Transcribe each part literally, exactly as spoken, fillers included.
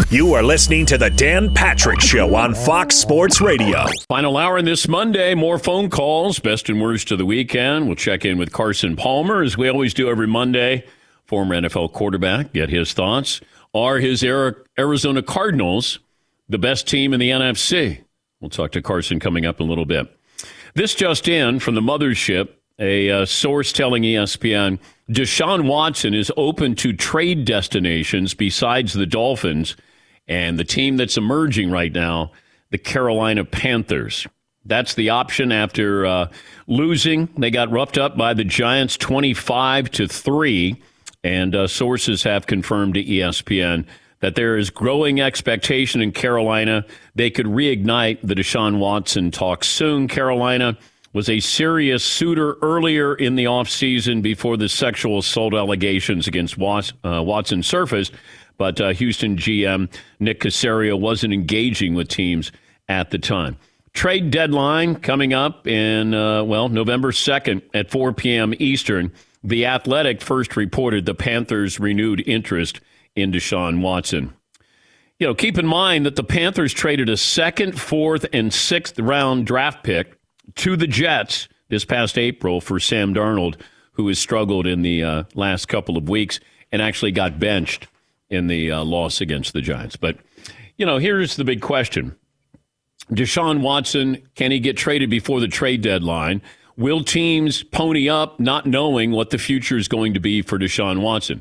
You are listening to the Dan Patrick Show on Fox Sports Radio. Final hour on this Monday, more phone calls, best and worst of the weekend. We'll check in with Carson Palmer, as we always do every Monday. Former N F L quarterback, get his thoughts. Are his Arizona Cardinals the best team in the N F C? We'll talk to Carson coming up in a little bit. This just in from the mothership, a uh, source telling E S P N, Deshaun Watson is open to trade destinations besides the Dolphins and the team that's emerging right now, the Carolina Panthers. That's the option after uh, losing. They got roughed up by the Giants twenty-five to three, and uh, sources have confirmed to E S P N that there is growing expectation in Carolina. They could reignite the Deshaun Watson talk soon. Carolina was a serious suitor earlier in the offseason before the sexual assault allegations against Watson, uh, Watson surfaced. But uh, Houston G M Nick Caserio wasn't engaging with teams at the time. Trade deadline coming up in, uh, well, November second at four p.m. Eastern. The Athletic first reported the Panthers' renewed interest in Deshaun Watson. You know, keep in mind that the Panthers traded a second, fourth, and sixth round draft pick to the Jets this past April for Sam Darnold, who has struggled in the uh, last couple of weeks and actually got benched in the uh, loss against the Giants. But, you know, here's the big question. Deshaun Watson, can he get traded before the trade deadline? Will teams pony up not knowing what the future is going to be for Deshaun Watson?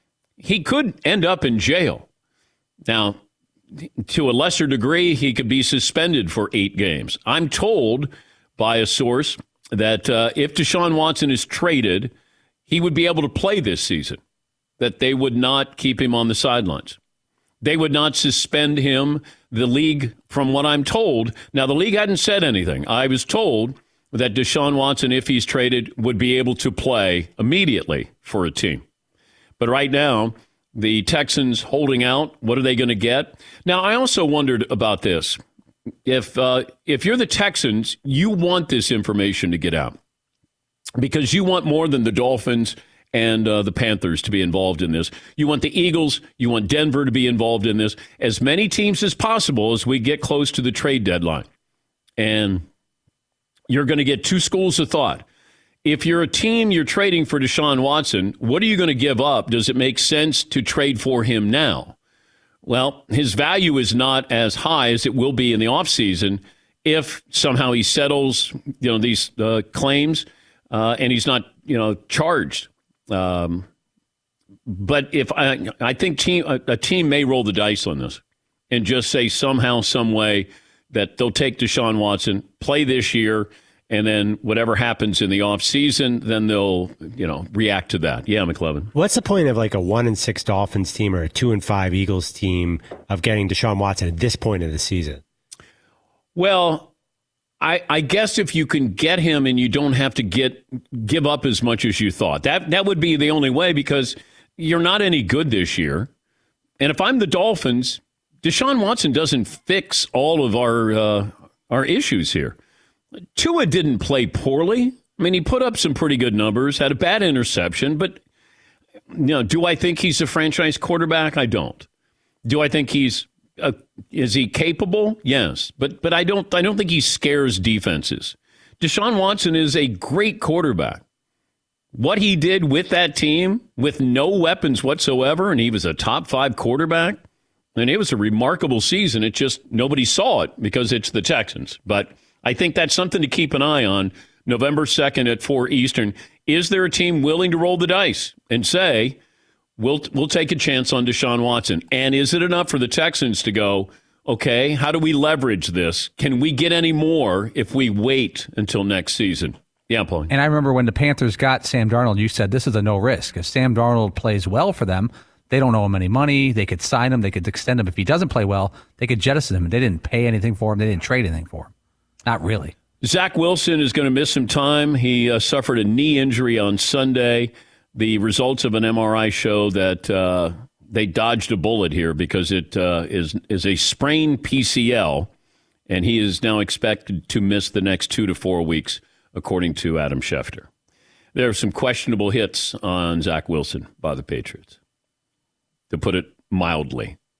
He could end up in jail. Now, to a lesser degree, he could be suspended for eight games. I'm told by a source that uh, if Deshaun Watson is traded, he would be able to play this season, that they would not keep him on the sidelines. They would not suspend him. The league, from what I'm told, now the league hadn't said anything. I was told that Deshaun Watson, if he's traded, would be able to play immediately for a team. But right now, the Texans holding out. What are they going to get? Now, I also wondered about this. If uh, if you're the Texans, you want this information to get out because you want more than the Dolphins and uh, the Panthers to be involved in this. You want the Eagles, you want Denver to be involved in this, as many teams as possible as we get close to the trade deadline. And you're going to get two schools of thought. If you're a team, you're trading for Deshaun Watson, what are you going to give up? Does it make sense to trade for him now? Well, his value is not as high as it will be in the offseason if somehow he settles, you know, these uh, claims uh, and he's not, you know, charged. Um, but if I, I think team, a, a team may roll the dice on this and just say somehow, some way that they'll take Deshaun Watson, play this year, and then whatever happens in the offseason, then they'll, you know, react to that. Yeah, McLevin. What's the point of like a one and six Dolphins team or a two and five Eagles team of getting Deshaun Watson at this point of the season? Well, I, I guess if you can get him and you don't have to get give up as much as you thought, that that would be the only way because you're not any good this year. And if I'm the Dolphins, Deshaun Watson doesn't fix all of our uh, our issues here. Tua didn't play poorly. I mean, he put up some pretty good numbers, had a bad interception, but you know, do I think he's a franchise quarterback? I don't. Do I think he's uh, is he capable? Yes, but but I don't I don't think he scares defenses. Deshaun Watson is a great quarterback. What he did with that team, with no weapons whatsoever, and he was a top five quarterback, and it was a remarkable season. It just nobody saw it because it's the Texans, but. I think that's something to keep an eye on. November second at four Eastern. Is there a team willing to roll the dice and say, we'll we'll take a chance on Deshaun Watson? And is it enough for the Texans to go, okay, how do we leverage this? Can we get any more if we wait until next season? Yeah, Paul. And I remember when the Panthers got Sam Darnold, you said this is a no risk. If Sam Darnold plays well for them, they don't owe him any money. They could sign him. They could extend him. If he doesn't play well, they could jettison him. They didn't pay anything for him. They didn't trade anything for him. Not really. Zach Wilson is going to miss some time. He uh, suffered a knee injury on Sunday. The results of an M R I show that uh, they dodged a bullet here because it uh, is is a sprained P C L, and he is now expected to miss the next two to four weeks, according to Adam Schefter. There are some questionable hits on Zach Wilson by the Patriots, to put it mildly.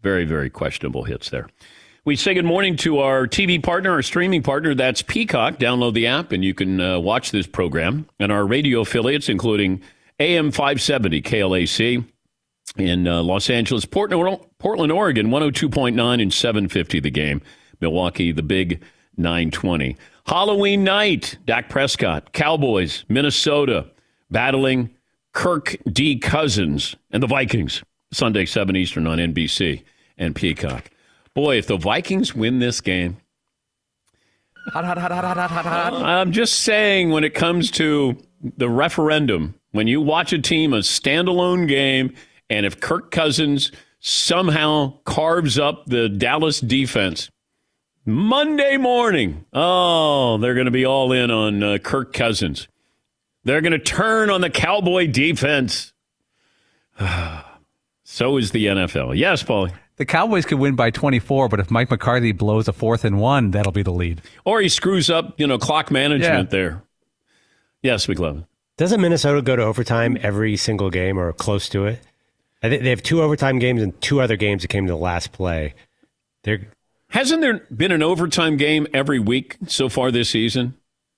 Very, very questionable hits there. We say good morning to our T V partner, our streaming partner. That's Peacock. Download the app and you can uh, watch this program. And our radio affiliates, including A M five seventy K L A C in uh, Los Angeles, Portland, Portland, Oregon, one oh two point nine and seven fifty The Game. Milwaukee, the big nine twenty. Halloween night, Dak Prescott, Cowboys, Minnesota, battling Kirk D. Cousins and the Vikings. Sunday, seven Eastern on N B C and Peacock. Boy, if the Vikings win this game, Hot, hot, hot, hot, hot, hot, hot. I'm just saying when it comes to the referendum, when you watch a team, a standalone game, and if Kirk Cousins somehow carves up the Dallas defense, Monday morning, oh, they're going to be all in on uh, Kirk Cousins. They're going to turn on the Cowboy defense. So is the N F L. Yes, Paulie. The Cowboys could win by twenty-four, but if Mike McCarthy blows a fourth and one, that'll be the lead. Or he screws up, you know, clock management Yeah. there. Yes, McLevin. Doesn't Minnesota go to overtime every single game or close to it? I think they have two overtime games and two other games that came to the last play. They're Hasn't there been an overtime game every week so far this season?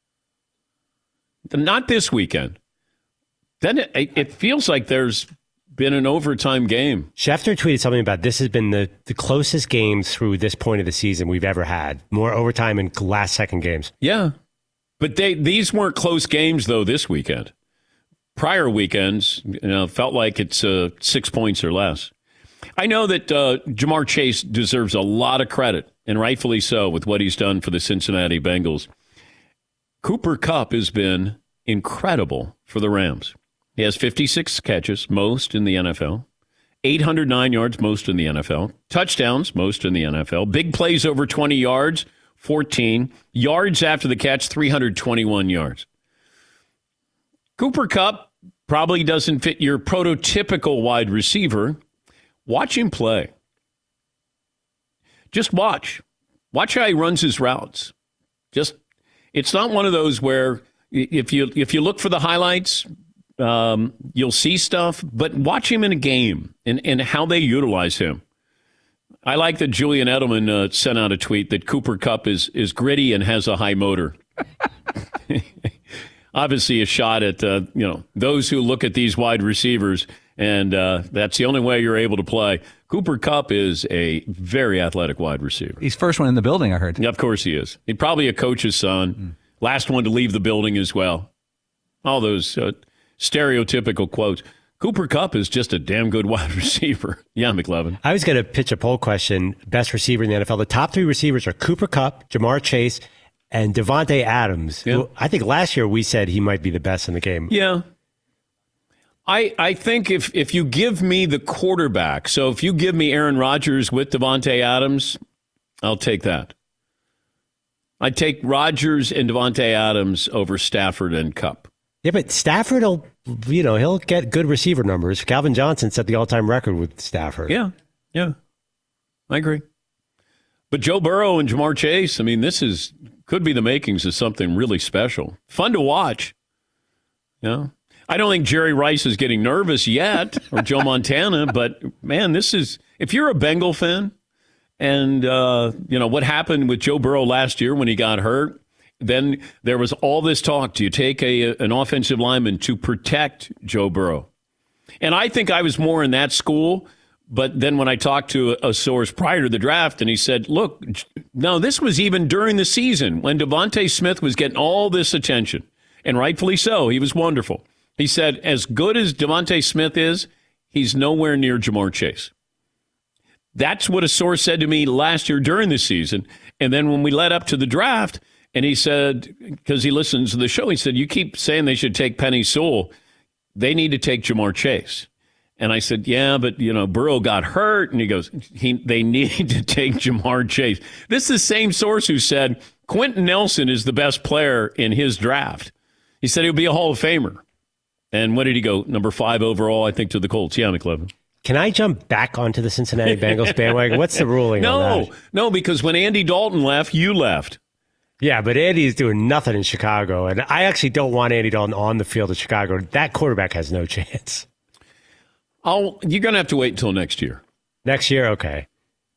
Not this weekend. Then it, it feels like there's been an overtime game. Schefter tweeted something about this has been the, the closest games through this point of the season we've ever had. More overtime and last second games. Yeah. But they these weren't close games, though, this weekend. Prior weekends, you know, felt like it's uh, six points or less. I know that uh, Jamar Chase deserves a lot of credit, and rightfully so, with what he's done for the Cincinnati Bengals. Cooper Kupp has been incredible for the Rams. He has fifty-six catches, most in the N F L. eight hundred nine yards, most in the N F L. Touchdowns, most in the N F L. Big plays over twenty yards, fourteen. Yards after the catch, three hundred twenty-one yards. Cooper Kupp probably doesn't fit your prototypical wide receiver. Watch him play. Just watch. Watch how he runs his routes. Just, it's not one of those where if you if you look for the highlights, um, you'll see stuff, but watch him in a game and, and how they utilize him. I like that Julian Edelman uh, sent out a tweet that Cooper Kupp is is gritty and has a high motor. Obviously, a shot at uh, you know those who look at these wide receivers, and uh, that's the only way you're able to play. Cooper Kupp is a very athletic wide receiver. He's first one in the building, I heard. Yeah, of course he is. He's probably a coach's son. Mm. Last one to leave the building as well. All those uh, stereotypical quotes. Cooper Kupp is just a damn good wide receiver. Yeah, McLevin. I was going to pitch a poll question. Best receiver in the N F L. The top three receivers are Cooper Kupp, Jamar Chase, and Devontae Adams. Yeah. Who I think last year we said he might be the best in the game. Yeah. I I think if, if you give me the quarterback, so if you give me Aaron Rodgers with Devontae Adams, I'll take that. I'd take Rodgers and Devontae Adams over Stafford and Kupp. Yeah, but Stafford will, you know, he'll get good receiver numbers. Calvin Johnson set the all-time record with Stafford. Yeah, yeah, I agree. But Joe Burrow and Jamar Chase, I mean, this is could be the makings of something really special. Fun to watch. You know? I don't think Jerry Rice is getting nervous yet, or Joe Montana, but, man, this is, if you're a Bengal fan, and, uh, you know, what happened with Joe Burrow last year when he got hurt, then there was all this talk. Do you take a an offensive lineman to protect Joe Burrow? And I think I was more in that school. But then when I talked to a source prior to the draft, and he said, look, no, this was even during the season when Devontae Smith was getting all this attention. And rightfully so. He was wonderful. He said, as good as Devontae Smith is, he's nowhere near Jamar Chase. That's what a source said to me last year during the season. And then when we led up to the draft, and he said, because he listens to the show, he said, you keep saying they should take Penei Sewell. They need to take Jamar Chase. And I said, yeah, but, you know, Burrow got hurt. And he goes, he, they need to take Jamar Chase. This is the same source who said Quentin Nelson is the best player in his draft. He said he'll be a Hall of Famer. And what did he go? Number five overall, I think, to the Colts. Yeah, McLevin. Can I jump back onto the Cincinnati Bengals bandwagon? What's the ruling no, on that? No, because when Andy Dalton left, you left. Yeah, but Andy's doing nothing in Chicago, and I actually don't want Andy Dalton on the field at Chicago. That quarterback has no chance. I'll, you're going to have to wait until next year. Next year, okay.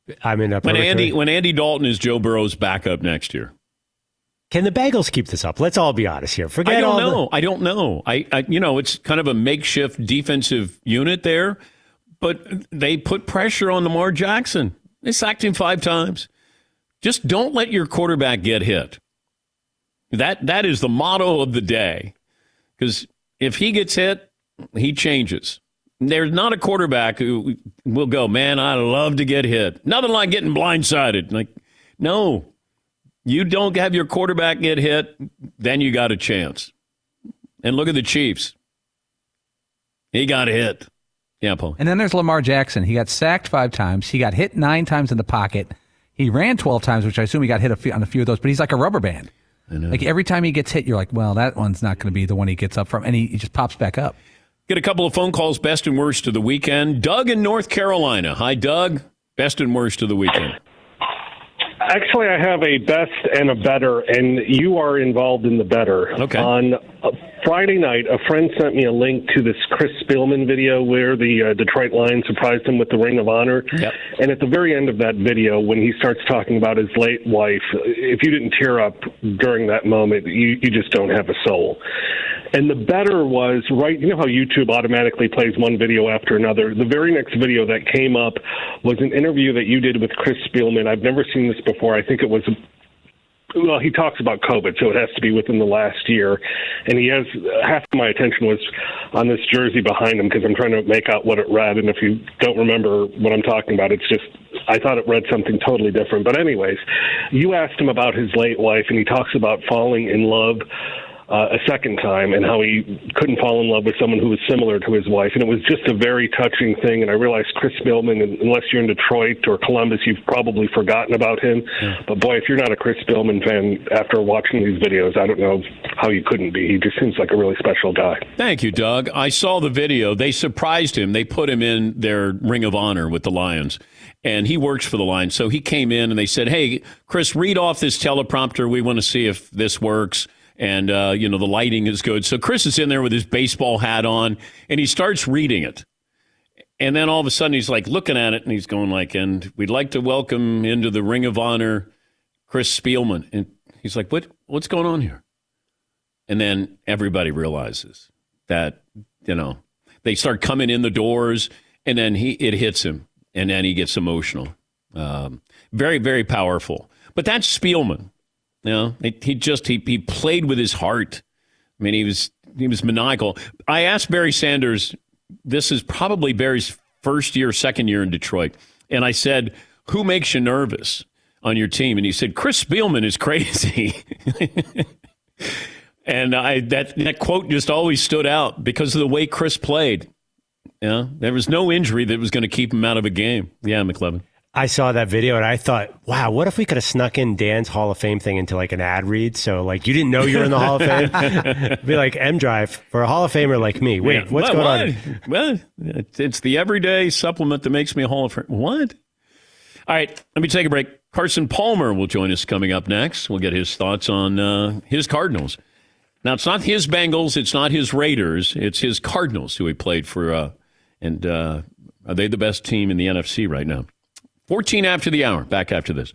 I'm in a when purgatory. Andy when Andy Dalton is Joe Burrow's backup next year. Can the Bengals keep this up? Let's all be honest here. Forget I don't all know. The- I don't know. I, I you know it's kind of a makeshift defensive unit there, but they put pressure on Lamar Jackson. They sacked him five times. Just don't let your quarterback get hit. That that is the motto of the day. Because if he gets hit, he changes. There's not a quarterback who will go, man, I love to get hit. Nothing like getting blindsided. Like, no, you don't have your quarterback get hit, then you got a chance. And look at the Chiefs. He got hit. Yeah, Paul. And then there's Lamar Jackson. He got sacked five times. He got hit nine times in the pocket. He ran twelve times, which I assume he got hit a few, on a few of those, but he's like a rubber band. I know. Like every time he gets hit, you're like, well, that one's not going to be the one he gets up from. And he, he just pops back up. Get a couple of phone calls, best and worst of the weekend. Doug in North Carolina. Hi, Doug. Best and worst of the weekend. Actually, I have a best and a better, and you are involved in the better. Okay. On uh, Friday night, a friend sent me a link to this Chris Spielman video where the uh, Detroit Lions surprised him with the Ring of Honor. Yep. And at the very end of that video, when he starts talking about his late wife, if you didn't tear up during that moment, you, you just don't have a soul. And the better was, right, you know how YouTube automatically plays one video after another? The very next video that came up was an interview that you did with Chris Spielman. I've never seen this before. I think it was, well, he talks about COVID, so it has to be within the last year. And he has, half of my attention was on this jersey behind him because I'm trying to make out what it read. And if you don't remember what I'm talking about, it's just, I thought it read something totally different. But anyways, you asked him about his late wife, and he talks about falling in love Uh, a second time, and how he couldn't fall in love with someone who was similar to his wife. And it was just a very touching thing. And I realized Chris Spielman, unless you're in Detroit or Columbus, you've probably forgotten about him. Yeah. But boy, if you're not a Chris Spielman fan after watching these videos, I don't know how you couldn't be. He just seems like a really special guy. Thank you, Doug. I saw the video. They surprised him. They put him in their Ring of Honor with the Lions. And he works for the Lions. So he came in and they said, hey, Chris, read off this teleprompter. We want to see if this works. And, uh, you know, the lighting is good. So Chris is in there with his baseball hat on, and he starts reading it. And then all of a sudden he's like looking at it, and he's going like, and we'd like to welcome into the Ring of Honor Chris Spielman. And he's like, what? What's going on here? And then everybody realizes that, you know, they start coming in the doors, and then he it hits him, and then he gets emotional. Um, very, very powerful. But that's Spielman. You know, he just he he played with his heart. I mean, he was he was maniacal. I asked Barry Sanders, this is probably Barry's first year, second year in Detroit, and I said, who makes you nervous on your team? And he said, Chris Spielman is crazy. And I that that quote just always stood out because of the way Chris played. You know, there was no injury that was going to keep him out of a game. Yeah, McLevin. I saw that video and I thought, wow, what if we could have snuck in Dan's Hall of Fame thing into like an ad read? So like you didn't know you were in the Hall of Fame. Be like M Drive for a Hall of Famer like me. Wait, yeah. what's well, going what? on? Well, it's the everyday supplement that makes me a Hall of Fame. What? All right, let me take a break. Carson Palmer will join us coming up next. We'll get his thoughts on uh, his Cardinals. Now, it's not his Bengals. It's not his Raiders. It's his Cardinals who he played for. Uh, and uh, are they the best team in the N F C right now? fourteen after the hour. Back after this.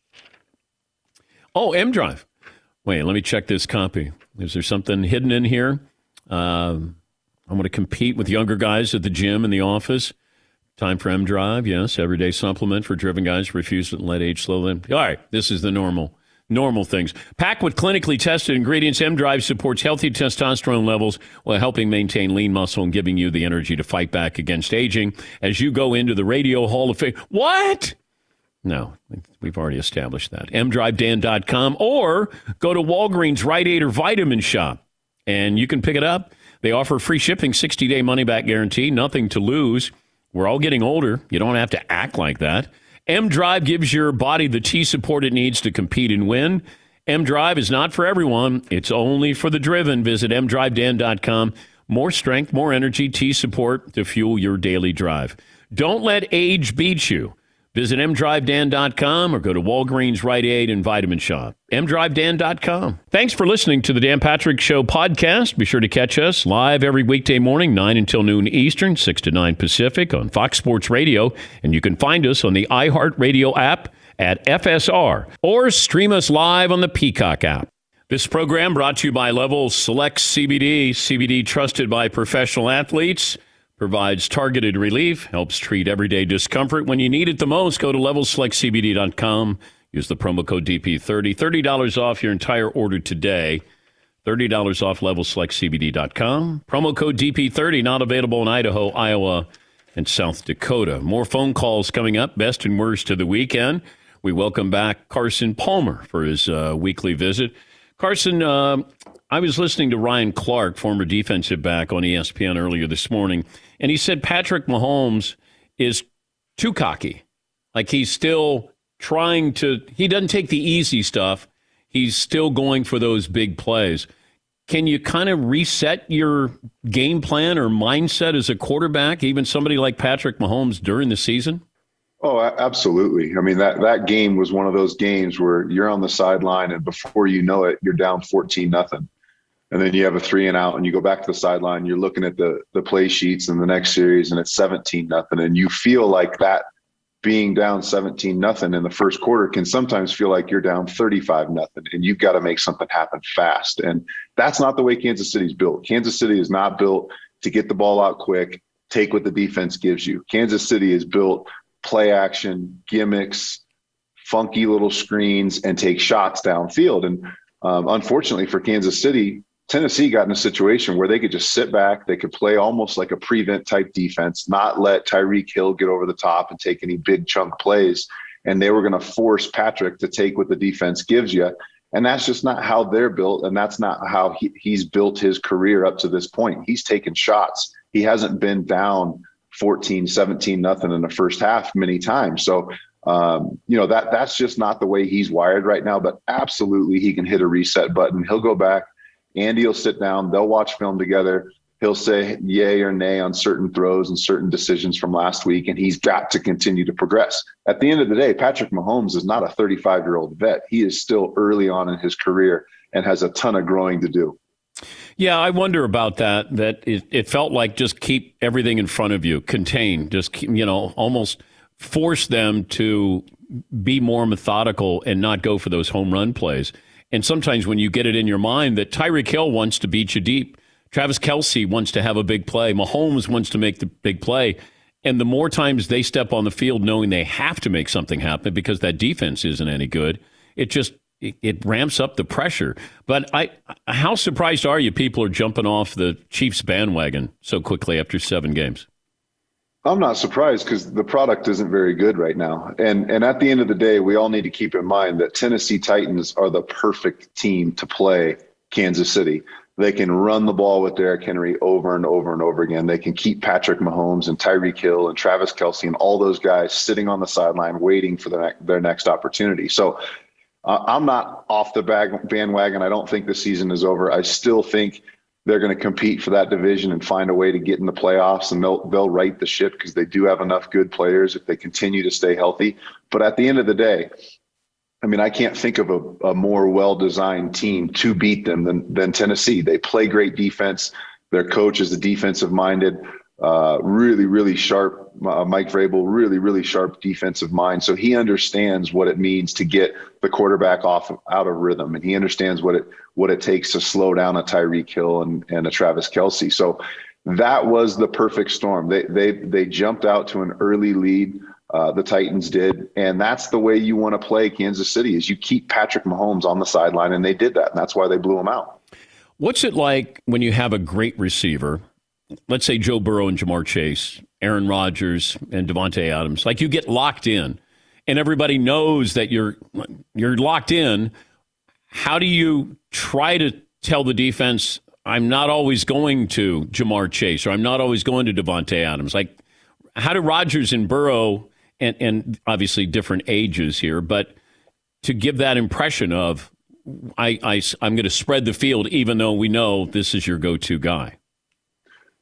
Oh, M Drive. Wait, let me check this copy. Is there something hidden in here? Um, I'm going to compete with younger guys at the gym and the office. Time for M Drive. Yes, everyday supplement for driven guys who refuse to let age slow them. All right, this is the normal, normal things. Packed with clinically tested ingredients, M Drive supports healthy testosterone levels while helping maintain lean muscle and giving you the energy to fight back against aging as you go into the Radio Hall of Fame. What? No, we've already established that. M drive dan dot com or go to Walgreens, Rite Aid, or Vitamin Shop, and you can pick it up. They offer free shipping, sixty-day money-back guarantee, nothing to lose. We're all getting older. You don't have to act like that. M-Drive gives your body the T-support it needs to compete and win. M-Drive is not for everyone. It's only for the driven. Visit m drive dan dot com. More strength, more energy, T-support to fuel your daily drive. Don't let age beat you. Visit m drive dan dot com or go to Walgreens, Rite Aid, and Vitamin Shop. m drive dan dot com. Thanks for listening to the Dan Patrick Show podcast. Be sure to catch us live every weekday morning, nine until noon Eastern, six to nine Pacific on Fox Sports Radio. And you can find us on the iHeartRadio app at F S R or stream us live on the Peacock app. This program brought to you by Level Select C B D. C B D trusted by professional athletes. Provides targeted relief, helps treat everyday discomfort when you need it the most. Go to level select c b d dot com. Use the promo code D P thirty. thirty dollars off your entire order today. thirty dollars off level select c b d dot com. Promo code D P thirty, not available in Idaho, Iowa, and South Dakota. More phone calls coming up. Best and worst of the weekend. We welcome back Carson Palmer for his uh, weekly visit. Carson, uh, I was listening to Ryan Clark, former defensive back, on E S P N earlier this morning, and he said Patrick Mahomes is too cocky. Like he's still trying to, he doesn't take the easy stuff. He's still going for those big plays. Can you kind of reset your game plan or mindset as a quarterback, even somebody like Patrick Mahomes during the season? Oh, absolutely. I mean, that, that game was one of those games where you're on the sideline and before you know it, you're down fourteen nothing. And then you have a three and out and you go back to the sideline, you're looking at the the play sheets in the next series and it's seventeen nothing. And you feel like that being down seventeen nothing in the first quarter can sometimes feel like you're down thirty-five nothing and you've got to make something happen fast. And that's not the way Kansas City's built. Kansas City is not built to get the ball out quick, take what the defense gives you. Kansas City is built play action, gimmicks, funky little screens, and take shots downfield. And um, unfortunately for Kansas City, Tennessee got in a situation where they could just sit back. They could play almost like a prevent type defense, not let Tyreek Hill get over the top and take any big chunk plays. And they were going to force Patrick to take what the defense gives you. And that's just not how they're built. And that's not how he, he's built his career up to this point. He's taken shots. He hasn't been down fourteen, seventeen, nothing in the first half many times. So, um, you know, that that's just not the way he's wired right now, but absolutely he can hit a reset button. He'll go back. Andy will sit down. They'll watch film together. He'll say yay or nay on certain throws and certain decisions from last week, and he's got to continue to progress. At the end of the day, Patrick Mahomes is not a thirty-five-year-old vet. He is still early on in his career and has a ton of growing to do. Yeah, I wonder about that, that it, it felt like just keep everything in front of you, contain, just, keep, you know, almost force them to be more methodical and not go for those home run plays. And sometimes when you get it in your mind that Tyreek Hill wants to beat you deep, Travis Kelce wants to have a big play, Mahomes wants to make the big play, and the more times they step on the field knowing they have to make something happen because that defense isn't any good, it just it, it ramps up the pressure. But I, how surprised are you people are jumping off the Chiefs bandwagon so quickly after seven games? I'm not surprised because the product isn't very good right now. And and at the end of the day, we all need to keep in mind that Tennessee Titans are the perfect team to play Kansas City. They can run the ball with Derrick Henry over and over and over again. They can keep Patrick Mahomes and Tyreek Hill and Travis Kelce and all those guys sitting on the sideline waiting for their, their next opportunity. So uh, I'm not off the bag, bandwagon. I don't think the season is over. I still think they're going to compete for that division and find a way to get in the playoffs, and they'll they'll right the ship because they do have enough good players if they continue to stay healthy. But at the end of the day, I mean, I can't think of a, a more well-designed team to beat them than than Tennessee. They play great defense. Their coach is a defensive-minded, uh, really, really sharp. Uh, Mike Vrabel, really, really sharp defensive mind. So he understands what it means to get the quarterback off out of rhythm, and he understands what it what it takes to slow down a Tyreek Hill and, and a Travis Kelce. So that was the perfect storm. They they they jumped out to an early lead. Uh, the Titans did, and that's the way you want to play Kansas City. Is you keep Patrick Mahomes on the sideline, and they did that, and that's why they blew him out. What's it like when you have a great receiver? Let's say Joe Burrow and Jamar Chase, Aaron Rodgers and Devontae Adams. Like you get locked in, and everybody knows that you're you're locked in. How do you try to tell the defense, I'm not always going to Jamar Chase, or I'm not always going to Devontae Adams? Like, how do Rodgers and Burrow, and, and obviously different ages here, but to give that impression of, I, I, I'm going to spread the field even though we know this is your go-to guy?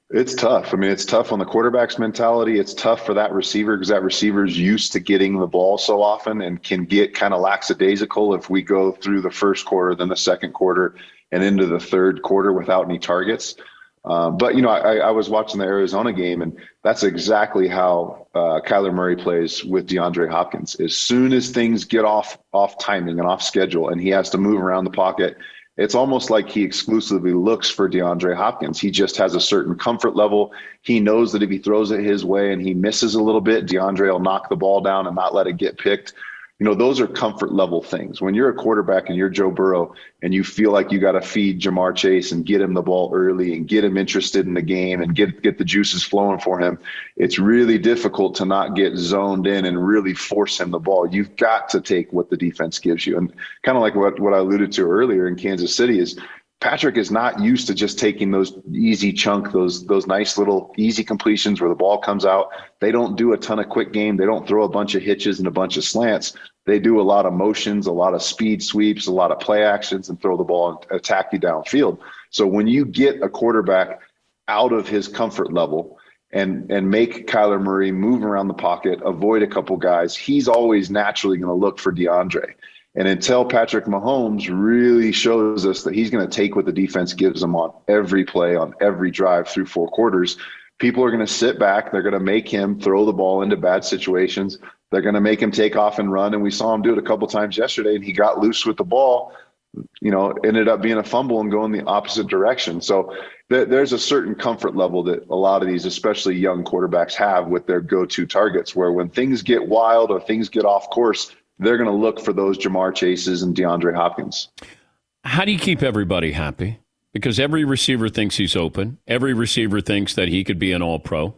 It's tough. I mean, it's tough on the quarterback's mentality. It's tough for that receiver because that receiver's used to getting the ball so often and can get kind of lackadaisical if we go through the first quarter, then the second quarter, and into the third quarter without any targets. Um, but, you know, I, I was watching the Arizona game, and that's exactly how uh, Kyler Murray plays with DeAndre Hopkins. As soon as things get off off timing and off schedule and he has to move around the pocket, it's almost like he exclusively looks for DeAndre Hopkins. He just has a certain comfort level. He knows that if he throws it his way and he misses a little bit, DeAndre will knock the ball down and not let it get picked. You know, those are comfort level things. When you're a quarterback and you're Joe Burrow and you feel like you got to feed Jamar Chase and get him the ball early and get him interested in the game and get get the juices flowing for him, it's really difficult to not get zoned in and really force him the ball. You've got to take what the defense gives you. And kind of like what, what I alluded to earlier in Kansas City is Patrick is not used to just taking those easy chunk, those those nice little easy completions where the ball comes out. They don't do a ton of quick game. They don't throw a bunch of hitches and a bunch of slants. They do a lot of motions, a lot of speed sweeps, a lot of play actions, and throw the ball and attack you downfield. So when you get a quarterback out of his comfort level and and make Kyler Murray move around the pocket, avoid a couple guys, he's always naturally going to look for DeAndre. And until Patrick Mahomes really shows us that he's going to take what the defense gives him on every play, on every drive through four quarters, people are going to sit back. They're going to make him throw the ball into bad situations. They're going to make him take off and run. And we saw him do it a couple times yesterday, and he got loose with the ball, you know, ended up being a fumble and going the opposite direction. So th- there's a certain comfort level that a lot of these, especially young quarterbacks, have with their go-to targets, where when things get wild or things get off course, they're going to look for those Jamar Chases and DeAndre Hopkins. How do you keep everybody happy? Because every receiver thinks he's open. Every receiver thinks that he could be an all-pro.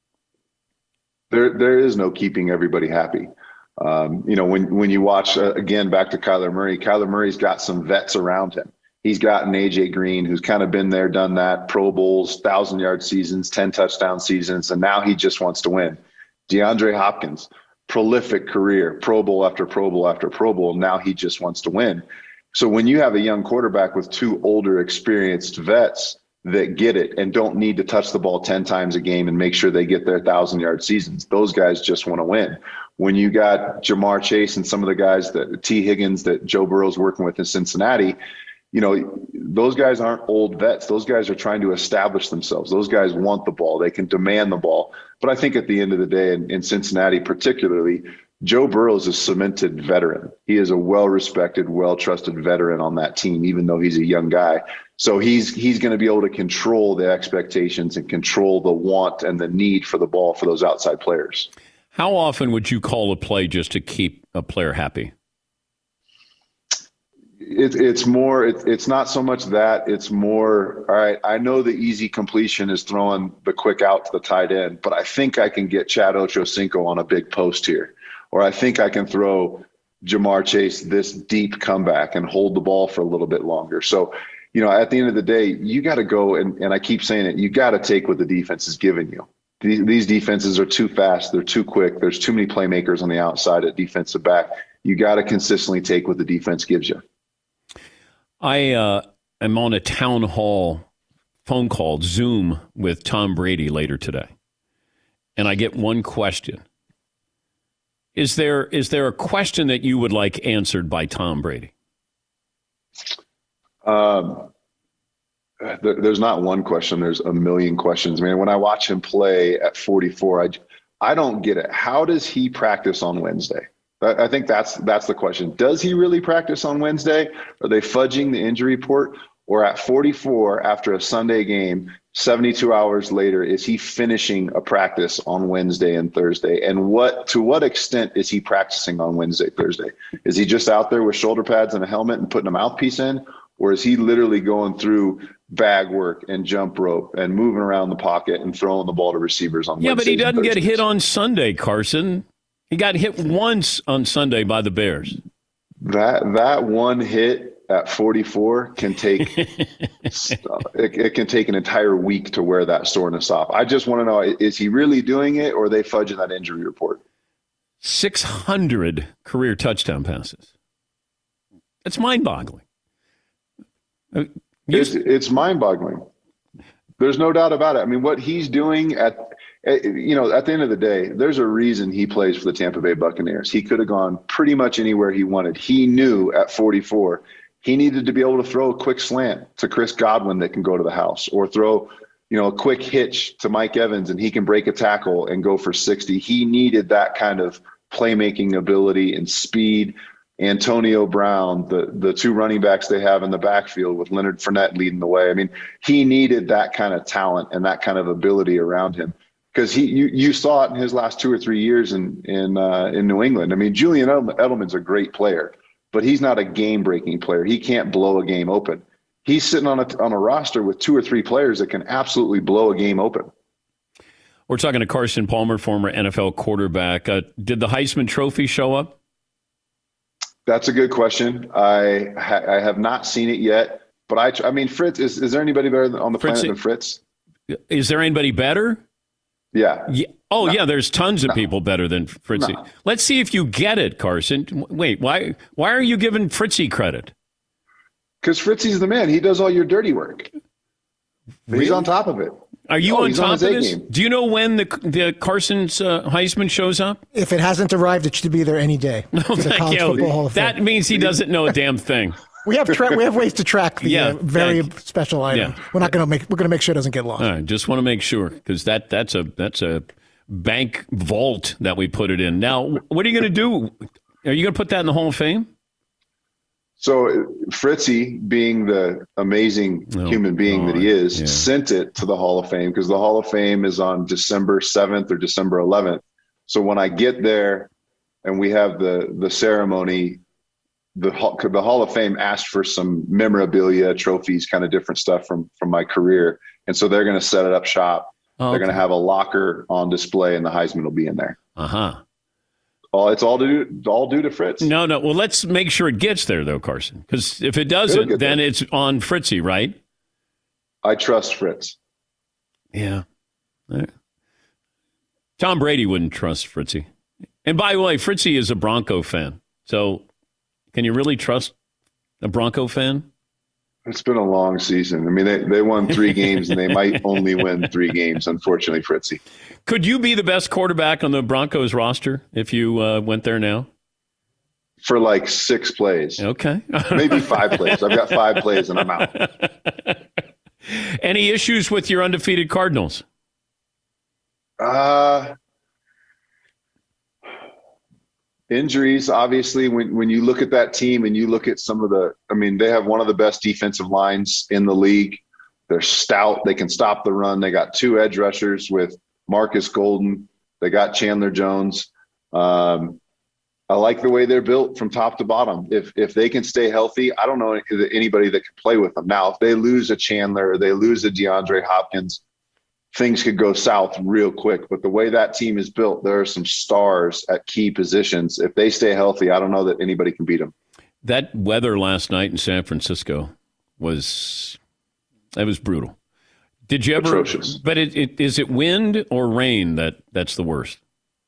There, there is no keeping everybody happy. Um, you know, when when you watch, uh, again, back to Kyler Murray, Kyler Murray's got some vets around him. He's got an A J Green who's kind of been there, done that, Pro Bowls, thousand-yard seasons, ten-touchdown seasons, and now he just wants to win. DeAndre Hopkins, prolific career, Pro Bowl after Pro Bowl after Pro Bowl. Now he just wants to win. So when you have a young quarterback with two older, experienced vets that get it and don't need to touch the ball ten times a game and make sure they get their thousand-yard seasons, those guys just want to win. When you got Jamar Chase and some of the guys, that T. Higgins that Joe Burrow's working with in Cincinnati, you know, those guys aren't old vets. Those guys are trying to establish themselves. Those guys want the ball. They can demand the ball. But I think at the end of the day, in, in Cincinnati particularly, Joe Burrow is a cemented veteran. He is a well-respected, well-trusted veteran on that team, even though he's a young guy. So he's he's going to be able to control the expectations and control the want and the need for the ball for those outside players. How often would you call a play just to keep a player happy? It, it's more, it, it's not so much that, it's more, all right, I know the easy completion is throwing the quick out to the tight end, but I think I can get Chad Ochocinco on a big post here. Or I think I can throw Jamar Chase this deep comeback and hold the ball for a little bit longer. So, you know, at the end of the day, you got to go, and, and I keep saying it, you got to take what the defense is giving you. These, these defenses are too fast. They're too quick. There's too many playmakers on the outside at defensive back. You got to consistently take what the defense gives you. I uh, am on a town hall phone call, Zoom, with Tom Brady later today. And I get one question. Is there is there a question that you would like answered by Tom Brady? Um, there, there's not one question. There's a million questions. Man, when I watch him play at forty-four, I, I don't get it. How does he practice on Wednesday? I, I think that's that's the question. Does he really practice on Wednesday? Are they fudging the injury report? Or at forty-four, after a Sunday game, seventy-two hours later, is he finishing a practice on Wednesday and Thursday? And what to what extent is he practicing on Wednesday, Thursday? Is he just out there with shoulder pads and a helmet and putting a mouthpiece in? Or is he literally going through bag work and jump rope and moving around the pocket and throwing the ball to receivers on Wednesday? Yeah, but he doesn't get hit on Sunday, Carson. He got hit once on Sunday by the Bears. That that one hit at forty-four can take it, it can take an entire week to wear that soreness off. I just want to know, is he really doing it, or are they fudging that injury report? six hundred career touchdown passes. That's mind-boggling. It's, it's mind-boggling. There's no doubt about it. I mean, what he's doing at, you know, at the end of the day, there's a reason he plays for the Tampa Bay Buccaneers. He could have gone pretty much anywhere he wanted. He knew at forty-four, he needed to be able to throw a quick slant to Chris Godwin that can go to the house, or throw, you know, a quick hitch to Mike Evans and he can break a tackle and go for sixty. He needed that kind of playmaking ability and speed. Antonio Brown, the the two running backs they have in the backfield with Leonard Fournette leading the way. I mean, he needed that kind of talent and that kind of ability around him, because he you, you saw it in his last two or three years in in uh, in New England. I mean, Julian Edelman's a great player, but he's not a game-breaking player. He can't blow a game open. He's sitting on a on a roster with two or three players that can absolutely blow a game open. We're talking to Carson Palmer, former N F L quarterback. Uh, did the Heisman Trophy show up? That's a good question. I ha- I have not seen it yet, but I I mean, Fritz, is, is there anybody better on the Fritz, planet than Fritz? Is there anybody better? Yeah. yeah. Oh, no. yeah, there's tons of no. people better than Fritzy. No. Let's see if you get it, Carson. Wait, why why are you giving Fritzy credit? Because Fritzy's the man. He does all your dirty work. Really? He's on top of it. Are you oh, on top on of this? A-game. Do you know when the the Carson's uh, Heisman shows up? If it hasn't arrived, it should be there any day. No, For the thank College you. Football Hall of That Fame. means he doesn't know a damn thing. We have tra- we have ways to track the Yeah, uh, very thank- special item. yeah. We're not going to make we're going to make sure it doesn't get lost. All right, just want to make sure, because that that's a that's a bank vault that we put it in. Now, what are you going to do? Are you going to put that in the Hall of Fame? So Fritzy, being the amazing Oh, human being that he God. is, Yeah. sent it to the Hall of Fame, because the Hall of Fame is on December seventh or December eleventh. So when I get there and we have the the ceremony, the Hall, the Hall of Fame asked for some memorabilia, trophies, kind of different stuff from from my career, and so they're going to set it up shop. Oh, They're going to okay. have a locker on display, and the Heisman will be in there. Uh huh. All it's all due all due to Fritz. No, no. Well, let's make sure it gets there, though, Carson. Because if it doesn't, get then there. it's on Fritzy, right? I trust Fritz. Yeah. Tom Brady wouldn't trust Fritzy. And by the way, Fritzy is a Bronco fan. So can you really trust a Bronco fan? It's been a long season. I mean, they, they won three games, and they might only win three games, unfortunately, Fritzy. Could you be the best quarterback on the Broncos roster if you uh, went there now? For like six plays. Okay. Maybe five plays. I've got five plays, and I'm out. Any issues with your undefeated Cardinals? Uh, injuries, obviously, when, when you look at that team and you look at some of the, I mean, they have one of the best defensive lines in the league. They're stout. They can stop the run. They got two edge rushers with Marcus Golden. They got Chandler Jones. Um, I like the way they're built from top to bottom. If if they can stay healthy, I don't know anybody that can play with them. Now, if they lose a Chandler, or they lose a DeAndre Hopkins, things could go south real quick. But the way that team is built, there are some stars at key positions. If they stay healthy, I don't know that anybody can beat them. That weather last night in San Francisco was, that was brutal. Did you ever, Atrocious. but it, it, is it wind or rain that that's the worst?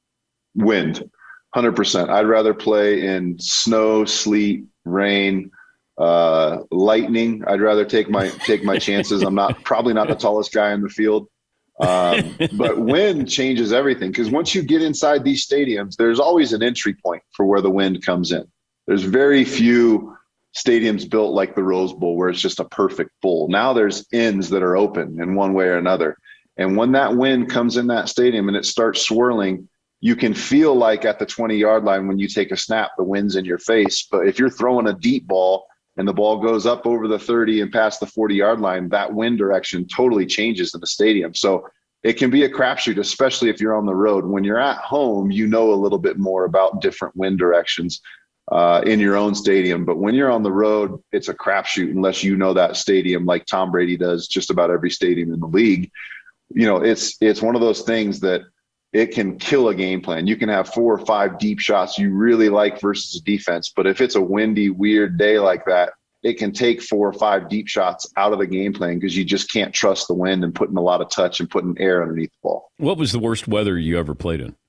Wind, one hundred percent. I'd rather play in snow, sleet, rain, uh, lightning. I'd rather take my take my chances. I'm not probably not the tallest guy in the field. Um, but wind changes everything, because once you get inside these stadiums, there's always an entry point for where the wind comes in. There's very few stadiums built like the Rose Bowl where it's just a perfect bowl. Now there's ends that are open in one way or another. And when that wind comes in that stadium and it starts swirling, you can feel like at the twenty-yard line when you take a snap, the wind's in your face. But if you're throwing a deep ball and the ball goes up over the thirty and past the forty-yard line, that wind direction totally changes in the stadium. So it can be a crapshoot, especially if you're on the road. When you're at home, you know a little bit more about different wind directions uh, in your own stadium. But when you're on the road, it's a crapshoot unless you know that stadium like Tom Brady does just about every stadium in the league. You know, it's it's one of those things that it can kill a game plan. You can have four or five deep shots you really like versus a defense. But if it's a windy, weird day like that, it can take four or five deep shots out of the game plan because you just can't trust the wind and putting a lot of touch and putting air underneath the ball. What was the worst weather you ever played in?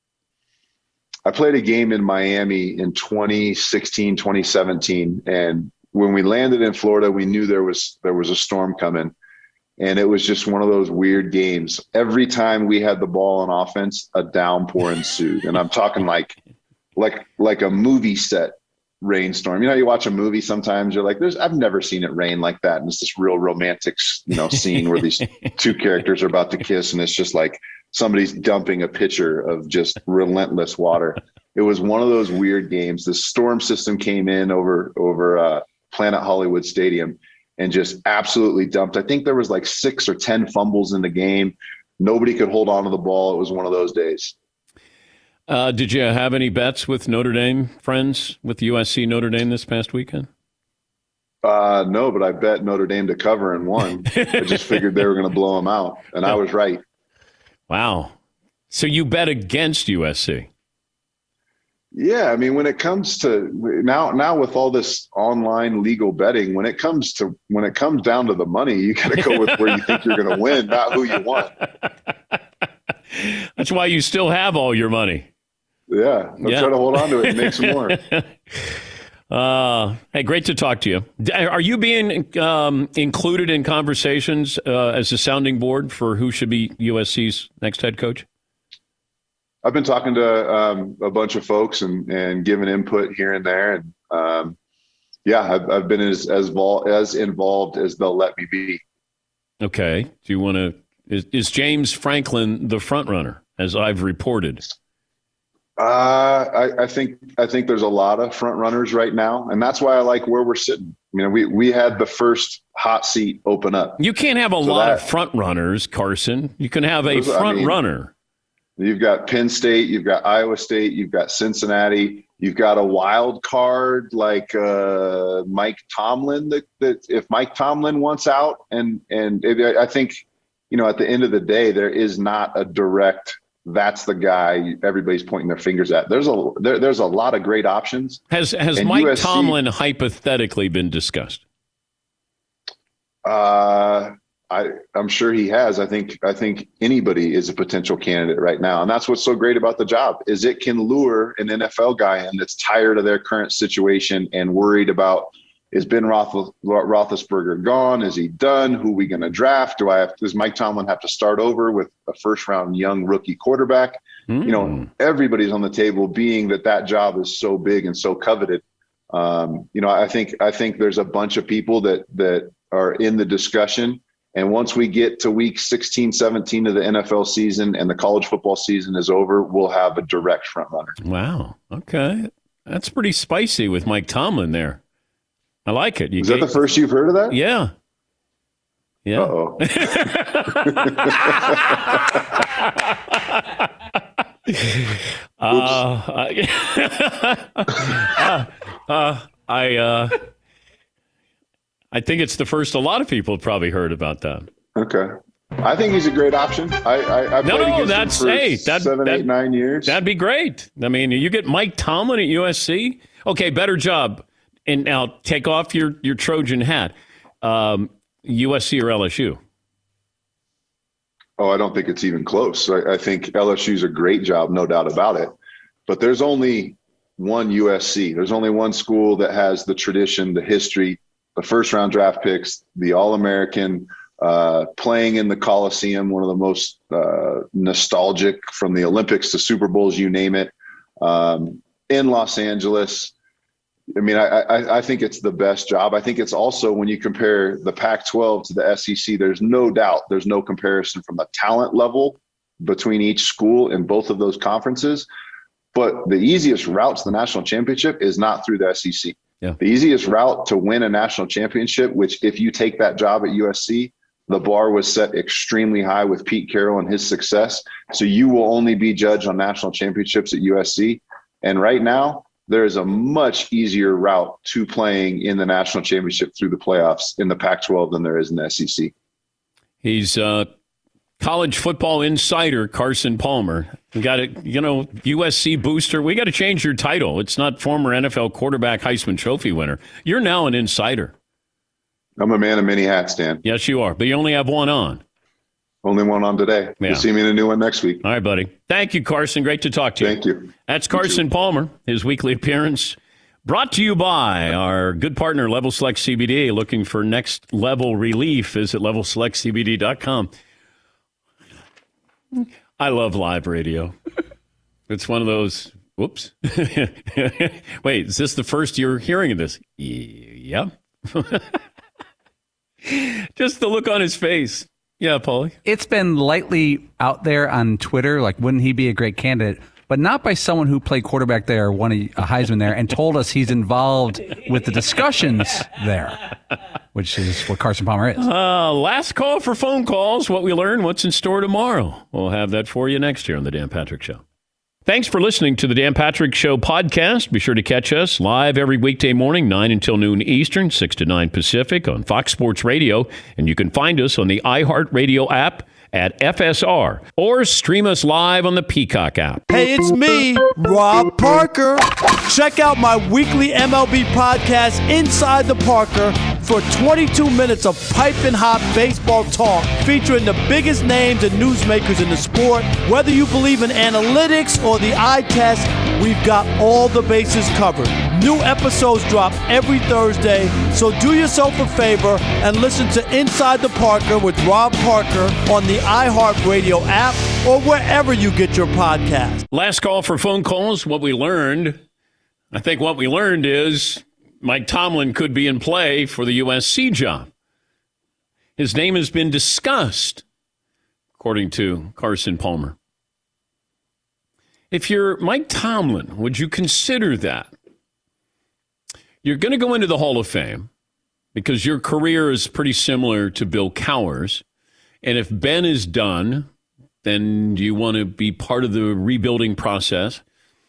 I played a game in Miami in twenty sixteen, twenty seventeen. And when we landed in Florida, we knew there was there was a storm coming. And it was just one of those weird games. Every time we had the ball on offense, a downpour ensued. And I'm talking like, like, like a movie set rainstorm. You know, you watch a movie, sometimes you're like, there's, I've never seen it rain like that. And it's this real romantic, you know, scene where these two characters are about to kiss. And it's just like somebody's dumping a pitcher of just relentless water. It was one of those weird games. The storm system came in over, over uh, Planet Hollywood Stadium and just absolutely dumped. I think there was like six or ten fumbles in the game. Nobody could hold on to the ball. It was one of those days. Uh, did you have any bets with Notre Dame friends with U S C Notre Dame this past weekend? Uh, no, but I bet Notre Dame to cover and won. I just figured they were going to blow them out, and I was right. Wow. So you bet against U S C? Yeah, I mean, when it comes to now, now with all this online legal betting, when it comes to when it comes down to the money, you got to go with where you think you're going to win, not who you want. That's why you still have all your money. Yeah, I'll yeah. try to hold on to it and make some more. uh, hey, great to talk to you. Are you being um, included in conversations uh, as a sounding board for who should be U S C's next head coach? I've been talking to um, a bunch of folks and, and giving input here and there. And um, yeah, I've, I've been as, as, vol- as involved as they'll let me be. Okay. Do you want to, is, is James Franklin the front runner, as I've reported? Uh, I, I think, I think there's a lot of front runners right now. And that's why I like where we're sitting. I mean, we, we had the first hot seat open up. You can't have a so lot that, of front runners, Carson. You can have a front I mean, runner. You've got Penn State, you've got Iowa State, you've got Cincinnati, you've got a wild card like uh, Mike Tomlin. That, that if Mike Tomlin wants out, and and it, I think, you know, at the end of the day, there is not a direct. That's the guy everybody's pointing their fingers at. There's a there, there's a lot of great options. Has has Mike U S C, Tomlin hypothetically been discussed? Uh. I, I'm sure he has. I think I think anybody is a potential candidate right now. And that's what's so great about the job is it can lure an N F L guy in that's tired of their current situation and worried about, is Ben Roth- Roethlisberger gone? Is he done? Who are we going to draft? Do I have, does Mike Tomlin have to start over with a first round young rookie quarterback? Mm. You know, everybody's on the table, being that that job is so big and so coveted. Um, you know, I think I think there's a bunch of people that that are in the discussion. And once we get to week sixteen, seventeen of the N F L season and the college football season is over, we'll have a direct front runner. Wow. Okay. That's pretty spicy with Mike Tomlin there. I like it. You is that the first you've heard of that? Yeah. Yeah. Uh-oh. uh, uh, uh, I, uh, I think it's the first a lot of people have probably heard about that. Okay. I think he's a great option. I, I, I no, no, that's him for hey, that, seven, that, eight, nine years. That'd be great. I mean, you get Mike Tomlin at U S C. Okay, better job. And now take off your, your Trojan hat. Um, U S C or L S U? Oh, I don't think it's even close. I, I think L S U's a great job, no doubt about it. But there's only one U S C. There's only one school that has the tradition, the history, the first round draft picks, the All-American, uh, playing in the Coliseum, one of the most uh, nostalgic from the Olympics to Super Bowls, you name it, um, in Los Angeles. I mean, I, I, I think it's the best job. I think it's also, when you compare the Pac twelve to the S E C, there's no doubt there's no comparison from the talent level between each school in both of those conferences. But the easiest route to the national championship is not through the S E C. Yeah. The easiest route to win a national championship, which if you take that job at U S C, the bar was set extremely high with Pete Carroll and his success. So you will only be judged on national championships at U S C. And right now, there is a much easier route to playing in the national championship through the playoffs in the Pac twelve than there is in the S E C. He's uh college football insider Carson Palmer. We got it, you know, U S C booster. We got to change your title. It's not former N F L quarterback Heisman Trophy winner. You're now an insider. I'm a man of many hats, Dan. Yes, you are. But you only have one on. Only one on today. Yeah. You'll see me in a new one next week. All right, buddy. Thank you, Carson. Great to talk to you. Thank you. That's Carson Palmer, his weekly appearance Brought to you by our good partner, Level Select C B D. Looking for next level relief, visit level select c b d dot com. I love live radio. It's one of those, whoops. Wait, is this the first you're hearing of this? Yep. Just the look on his face. Yeah, Paulie. It's been lightly out there on Twitter, like, wouldn't he be a great candidate? But not by someone who played quarterback there, won a, a Heisman there, and told us he's involved with the discussions there, which is what Carson Palmer is. Uh, last call for phone calls. What we learned, what's in store tomorrow. We'll have that for you next year on The Dan Patrick Show. Thanks for listening to the Dan Patrick Show podcast. Be sure to catch us live every weekday morning, nine until noon Eastern, six to nine Pacific on Fox Sports Radio. And you can find us on the iHeartRadio app at F S R or stream us live on the Peacock app. Hey, it's me, Rob Parker. Check out my weekly M L B podcast, Inside the Parker, for twenty-two minutes of piping hot baseball talk featuring the biggest names and newsmakers in the sport. Whether you believe in analytics or the eye test, we've got all the bases covered. New episodes drop every Thursday, so do yourself a favor and listen to Inside the Parker with Rob Parker on the iHeartRadio app or wherever you get your podcast. Last call for phone calls. What we learned, I think what we learned is Mike Tomlin could be in play for the U S C job. His name has been discussed, according to Carson Palmer. If you're Mike Tomlin, would you consider that? You're going to go into the Hall of Fame because your career is pretty similar to Bill Cowher's. And if Ben is done, then do you want to be part of the rebuilding process?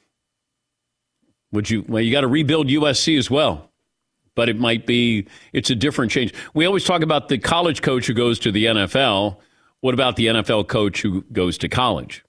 Would you? Well, you got to rebuild U S C as well. But it might be, it's a different change. We always talk about the college coach who goes to the N F L. What about the N F L coach who goes to college?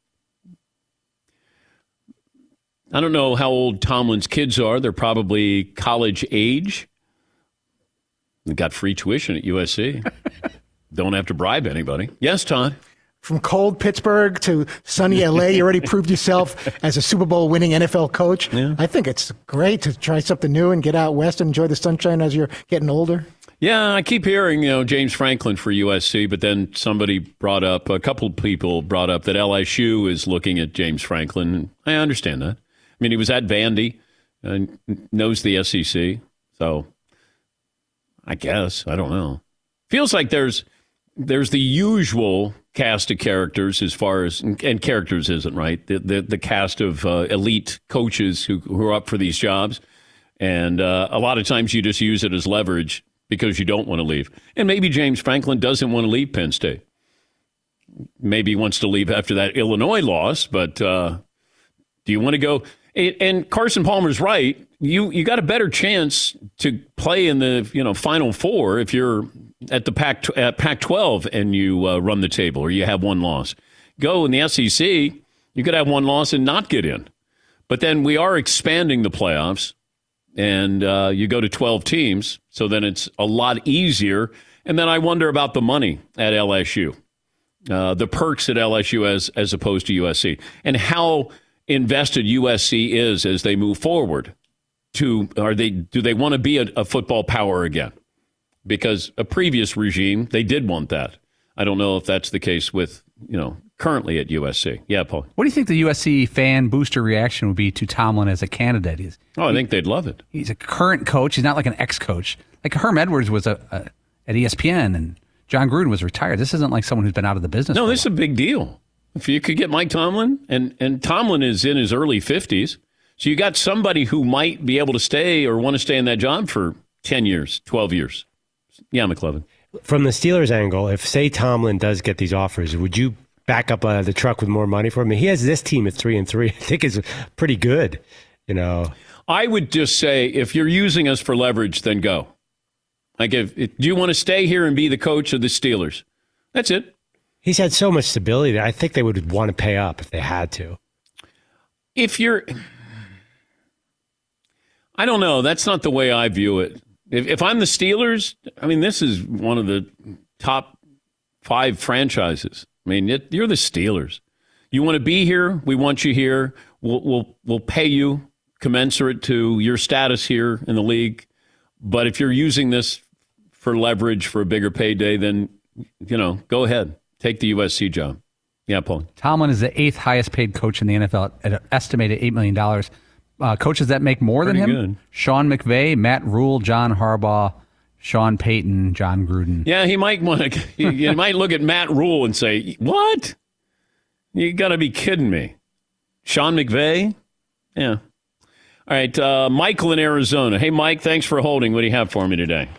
I don't know how old Tomlin's kids are. They're probably college age. They got free tuition at U S C. Don't have to bribe anybody. Yes, Todd? From cold Pittsburgh to sunny L A, you already proved yourself as a Super Bowl winning N F L coach. Yeah. I think it's great to try something new and get out west and enjoy the sunshine as you're getting older. Yeah, I keep hearing, you know, James Franklin for U S C, but then somebody brought up, a couple of people brought up that L S U is looking at James Franklin. I understand that. I mean, he was at Vandy and knows the S E C, so I guess, I don't know. Feels like there's there's the usual cast of characters as far as, and characters isn't right, the the, the cast of uh, elite coaches who, who are up for these jobs, and uh, a lot of times you just use it as leverage because you don't want to leave. And maybe James Franklin doesn't want to leave Penn State. Maybe he wants to leave after that Illinois loss, but uh, do you want to go? And Carson Palmer's right. You you got a better chance to play in the you know Final Four if you're at the Pac at Pac twelve and you uh, run the table or you have one loss. Go in the S E C, you could have one loss and not get in. But then we are expanding the playoffs, and uh, you go to twelve teams, so then it's a lot easier. And then I wonder about the money at L S U, uh, the perks at L S U as as opposed to U S C, and how invested U S C is as they move forward. To are they do they want to be a, a football power again? Because a previous regime, they did want that. I don't know if that's the case with, you know, currently at U S C. Yeah, Paul. What do you think the U S C fan booster reaction would be to Tomlin as a candidate? He's, oh, I think they'd love it. He's a current coach. He's not like an ex-coach. Like Herm Edwards was a, a at E S P N and John Gruden was retired. This isn't like someone who's been out of the business. No, for this is a big deal. If you could get Mike Tomlin, and, and Tomlin is in his early fifties, so you got somebody who might be able to stay or want to stay in that job for ten years, twelve years. Yeah, McLovin. From the Steelers' angle, if, say, Tomlin does get these offers, would you back up uh, the truck with more money for him? I mean, he has this team at three and three. I think is pretty good, you know. I would just say, if you're using us for leverage, then go. Like, if, if do you want to stay here and be the coach of the Steelers? That's it. He's had so much stability that I think they would want to pay up if they had to. If you're, I don't know. That's not the way I view it. If, if I'm the Steelers, I mean, this is one of the top five franchises. I mean, it, you're the Steelers. You want to be here? We want you here. We'll we'll we'll pay you commensurate to your status here in the league. But if you're using this for leverage for a bigger payday, then, you know, go ahead. Take the U S C job. Yeah, Paul. Tomlin is the eighth highest paid coach in the N F L at an estimated eight million dollars. Uh, coaches that make more Pretty than him, good. Sean McVay, Matt Rule, John Harbaugh, Sean Payton, John Gruden. Yeah, he might want to. You, you might look at Matt Rule and say, "What? You got to be kidding me." Sean McVay? Yeah. All right, uh, Michael in Arizona. Hey, Mike, thanks for holding. What do you have for me today?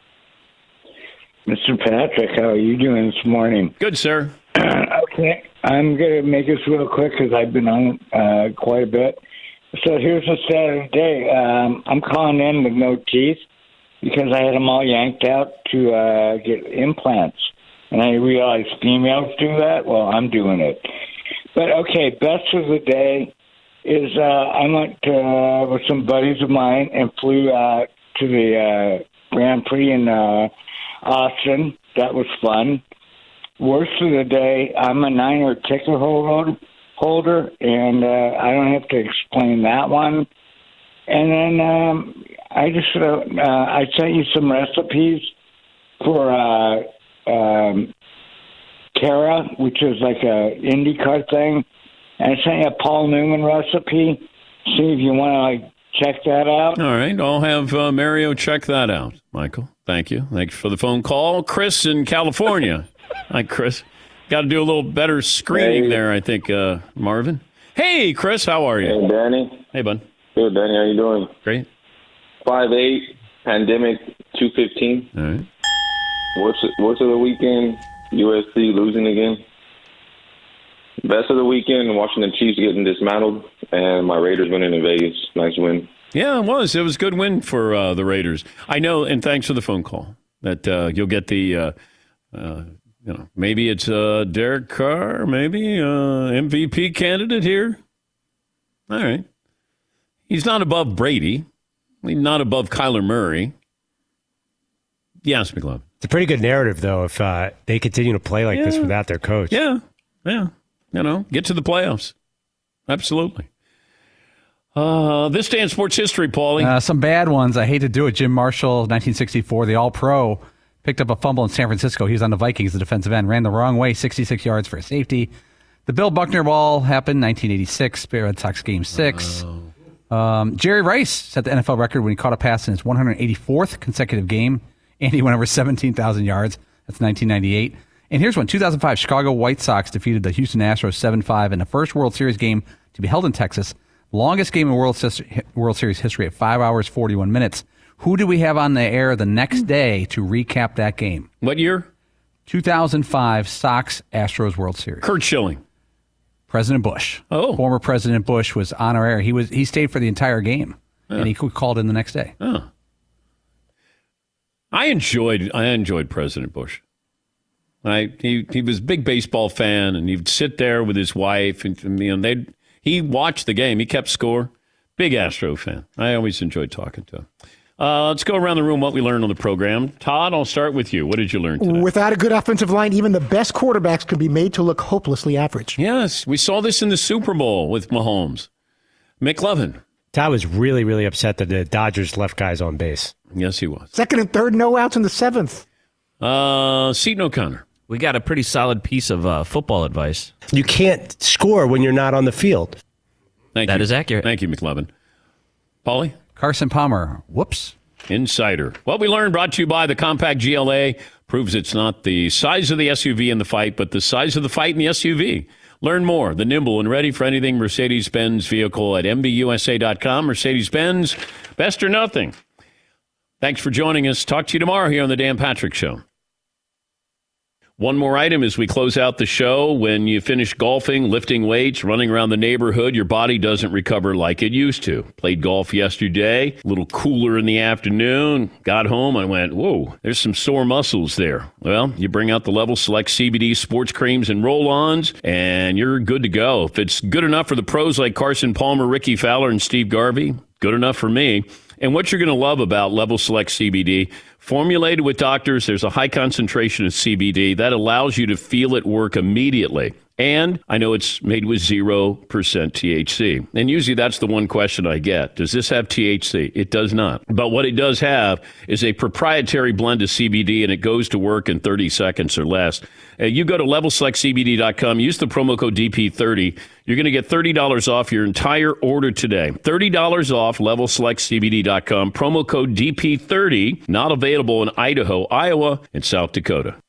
Mister Patrick, how are you doing this morning? Good, sir. Okay, I'm going to make this real quick because I've been on uh, quite a bit. So here's the Saturday day. Um, I'm calling in with no teeth because I had them all yanked out to uh, get implants. And I realized females do that. Well, I'm doing it. But, okay, best of the day is uh, I went uh, with some buddies of mine and flew uh, to the uh, Grand Prix in uh, Austin. That was fun. Worst of the day, I'm a Niner ticket holder, holder and uh, I don't have to explain that one. And then um, I just uh, uh, I sent you some recipes for uh, um, Kara, which is like a IndyCar thing. And I sent you a Paul Newman recipe. See if you want to like check that out. All right, I'll have uh, Mario check that out. Michael, thank you. Thanks for the phone call. Chris in California. Hi, Chris. Got to do a little better screening hey. there, I think, uh, Marvin. Hey, Chris, how are you? Hey, Danny. Hey, bud. Good, Danny. How you doing? Great. five eight, pandemic, two fifteen. All right. Worst, worst of the weekend, U S C losing again. Best of the weekend, Washington Chiefs getting dismantled, and my Raiders winning in Vegas. Nice win. Yeah, it was. It was a good win for uh, the Raiders. I know, and thanks for the phone call, that uh, you'll get the... Uh, uh, You know, maybe it's uh, Derek Carr, maybe uh, M V P candidate here. All right. He's not above Brady. He's not above Kyler Murray. Yes, McLovin. It's a pretty good narrative, though, if uh, they continue to play like yeah. this without their coach. Yeah, yeah. You know, get to the playoffs. Absolutely. Uh, this day in sports history, Paulie. Uh, some bad ones. I hate to do it. Jim Marshall, nineteen sixty-four, the All-Pro. Picked up a fumble in San Francisco. He was on the Vikings, the defensive end. Ran the wrong way, sixty-six yards for a safety. The Bill Buckner ball happened, nineteen eighty-six, Red Sox Game six. Oh. Um, Jerry Rice set the N F L record when he caught a pass in his one hundred eighty-fourth consecutive game, and he went over seventeen thousand yards. That's nineteen ninety-eight. And here's one. two thousand five, Chicago White Sox defeated the Houston Astros seven five in the first World Series game to be held in Texas. Longest game in World, World Series history at five hours, forty-one minutes. Who do we have on the air the next day to recap that game? What year? two thousand five Sox Astros World Series. Curt Schilling. President Bush. Oh. Former President Bush was on our air. He was he stayed for the entire game, yeah. and he called in the next day. Oh. I enjoyed I enjoyed President Bush. I he he was a big baseball fan, and he'd sit there with his wife, and you know they he watched the game. He kept score. Big Astro fan. I always enjoyed talking to him. Uh, let's go around the room what we learned on the program. Todd, I'll start with you. What did you learn today? Without a good offensive line, even the best quarterbacks can be made to look hopelessly average. Yes, we saw this in the Super Bowl with Mahomes. McLovin. Todd was really, really upset that the Dodgers left guys on base. Yes, he was. Second and third, no outs in the seventh. Uh, Seton O'Connor. We got a pretty solid piece of uh, football advice. You can't score when you're not on the field. Thank that you. is accurate. Thank you, McLovin. Paulie? Carson Palmer. Whoops. Insider. What we learned brought to you by the Compact G L A proves it's not the size of the S U V in the fight, but the size of the fight in the S U V. Learn more. The nimble and ready for anything Mercedes-Benz vehicle at M B U S A dot com. Mercedes-Benz, best or nothing. Thanks for joining us. Talk to you tomorrow here on The Dan Patrick Show. One more item as we close out the show. When you finish golfing, lifting weights, running around the neighborhood, your body doesn't recover like it used to. Played golf yesterday, a little cooler in the afternoon. Got home, I went, whoa, there's some sore muscles there. Well, you bring out the Level Select C B D sports creams and roll-ons, and you're good to go. If it's good enough for the pros like Carson Palmer, Ricky Fowler, and Steve Garvey, good enough for me. And what you're going to love about Level Select C B D, formulated with doctors, there's a high concentration of C B D that allows you to feel it work immediately. And I know it's made with zero percent T H C. And usually that's the one question I get. Does this have T H C? It does not. But what it does have is a proprietary blend of C B D, and it goes to work in thirty seconds or less. Uh, you go to level select C B D dot com, use the promo code D P thirty. You're going to get thirty dollars off your entire order today. thirty dollars off level select C B D dot com, promo code D P thirty, not available in Idaho, Iowa, and South Dakota.